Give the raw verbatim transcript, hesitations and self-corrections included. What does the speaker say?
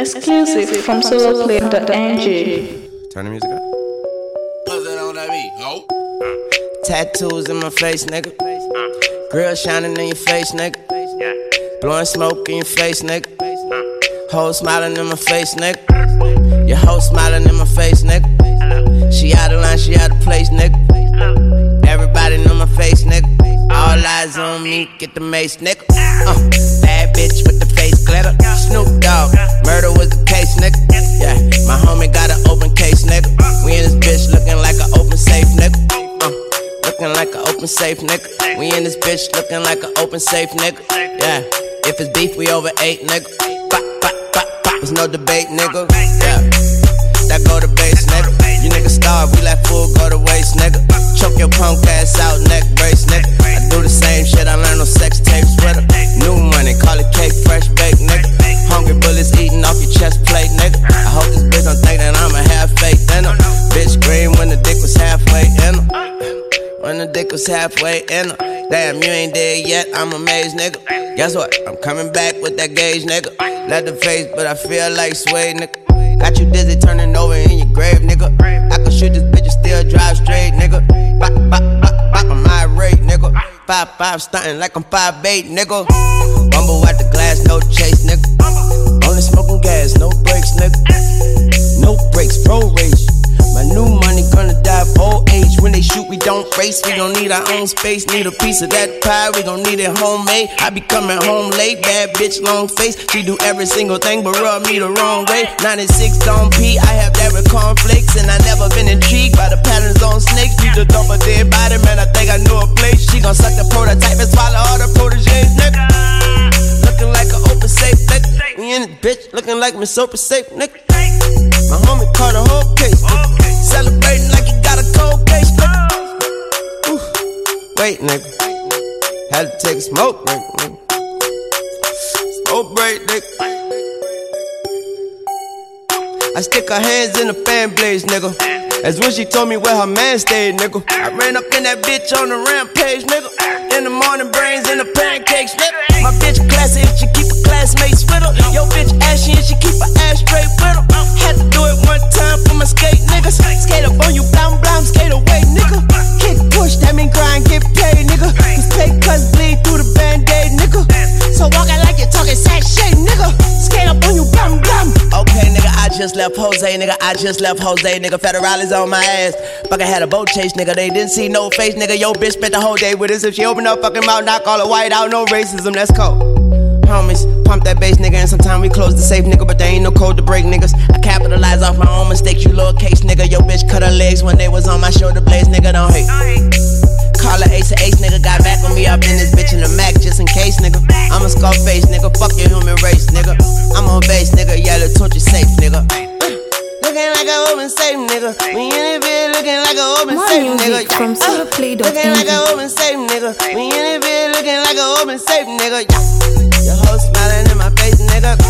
Exclusive from solo play dot n g. Turn the music up. What's that on that beat, ho? Tattoos in my face, nigga. Grill shining in your face, nigga. Blowing smoke in your face, nigga. Hoe smiling in my face, nigga. Your hoe smiling in my face, nigga. She out of line, she out of place, nigga. Everybody know my face, nigga. All eyes on me, get the mace, nigga. Uh, bad bitch with the face glitter. Snoop Dogg, murder was the case, nigga. Yeah, my homie got an open case, nigga. We in this bitch looking like an open safe, nigga. Uh, looking like an open safe, nigga. We in this bitch looking like an open safe, nigga. Yeah, if it's beef, we over eight, nigga. Bop, bop, bop, bop. There's no debate, nigga. Yeah, that go to base, nigga. You niggas starve, we let food go to waste, nigga. Choke your punk ass out, neck brace, nigga. I do the same shit, I learn on sex tapes with her. New money, call it cake, fresh baked, nigga. Hungry bullets eating off your chest plate, nigga. I hope this bitch don't think that I'ma have faith in her. Bitch scream when the dick was halfway in her. When the dick was halfway in her. Damn, you ain't dead yet, I'm amazed, nigga. Guess what? I'm coming back with that gauge, nigga. Let the face, but I feel like sway, nigga. Got you dizzy, turning over in your grave, nigga. I can shoot this bitch and still drive straight, nigga. Bop, bop, bop, bop, I'm irate, nigga. Five, five, stunting like I'm five, eight, nigga. Bumble at the glass, no chase, nigga. Only smoking gas, no brakes, nigga. No brakes, pro race. My new money gonna die of old age. When they shoot, we don't race. We gon' need our own space. Need a piece of that pie, we gon' need it homemade. I be coming home late, bad bitch, long face. She do every single thing but rub me the wrong way. ninety-six don't pee, I have that with cornflakes. And I never been intrigued by the patterns on snakes. Need to dump a dead body, man, I think I know a place. She gon' suck the prototype and swallow all the proteges, nigga. Looking like an open safe, nigga. We in this bitch, looking like Miss Open Safe, nigga. My homie caught a whole case, nigga. Celebrating like he got a cold case, nigga. Ooh. Wait, nigga. Had to take a smoke break, nigga. Smoke break, nigga. I stick her hands in the fan blades, nigga. That's when she told me where her man stayed, nigga. I ran up in that bitch on the rampage, nigga. In the morning, brains in the pancakes, nigga. My bitch classy and she keep her classmates with her. Yo, bitch ashy and she keep her ass straight with her. Had to do it one time for my skate niggas. Skate up on you, blam blam, skate away, nigga. Kick push, that mean grind, get paid, nigga. Cause pay cuts bleed through the band-aid, nigga. So walk it like you're talking sachet, nigga. Skate up on you, blam blam. Okay, nigga, I just left Jose, nigga. I just left Jose, nigga. Federales on my ass. Fucking had a boat chase, nigga. They didn't see no face, nigga. Yo, bitch spent the whole day with us. If she open up fucking mouth, knock all the white out, no racism, that's cold. Homies, pump that bass, nigga, and sometime we close the safe, nigga, but there ain't no code to break, niggas. I capitalize off my own mistakes, you lowercase, nigga. Yo, bitch cut her legs when they was on my shoulder blades, nigga, don't hate. Call her ace of ace, nigga, got back on me up in this bitch in the Mac, just in case, nigga. I'm a Scarface, nigga, fuck your human race, nigga. I'm on base, nigga, yeah, the torch is safe, nigga. Looking like an open safe, nigga. We in it, bitch, looking like an open More safe, music nigga. from solo play dot Looking n like g. an open safe, nigga. We in it, bitch, looking like an open safe, nigga. Your hoe smiling in my face, nigga.